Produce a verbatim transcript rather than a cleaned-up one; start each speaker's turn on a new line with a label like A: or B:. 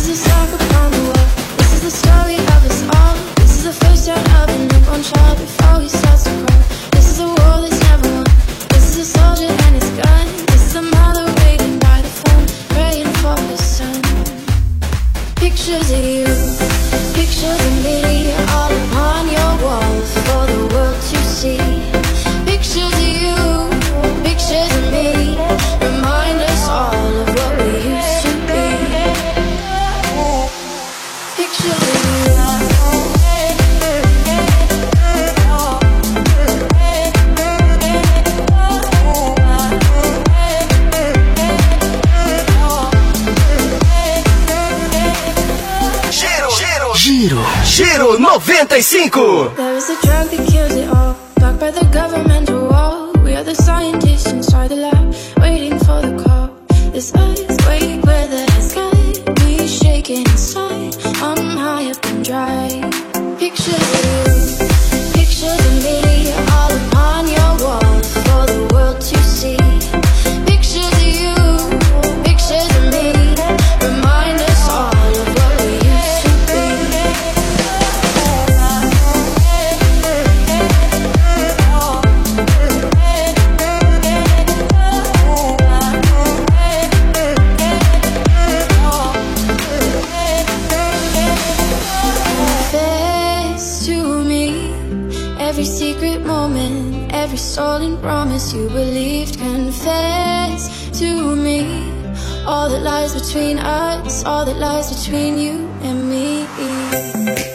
A: is a song upon the wall. This is the story of us all. This is the first turn of a newborn child before he starts to crawl. This is a war that's never won. This is a soldier and his gun. This is a mother waiting by the phone, praying for his son. Pictures of you, pictures of me, all upon your wall for the world to see. Pictures of you, pictures of me, remind us all of what we used to be. Pictures of you.
B: Giro, Giro noventa e cinco.
A: There is a drug that kills it all, backed by the governmental wall. We are the scientists inside the lab, waiting for the call. This earthquake where the sky be shaking inside. I'm high up and dry. Pictures of you, pictures of me, all upon your wall for the world to see. Pictures of you, pictures of me, remind us all of what we used to be. Confess to me every secret moment, every stolen promise you believed. Confess to me all that lies between us, all that lies between you and me.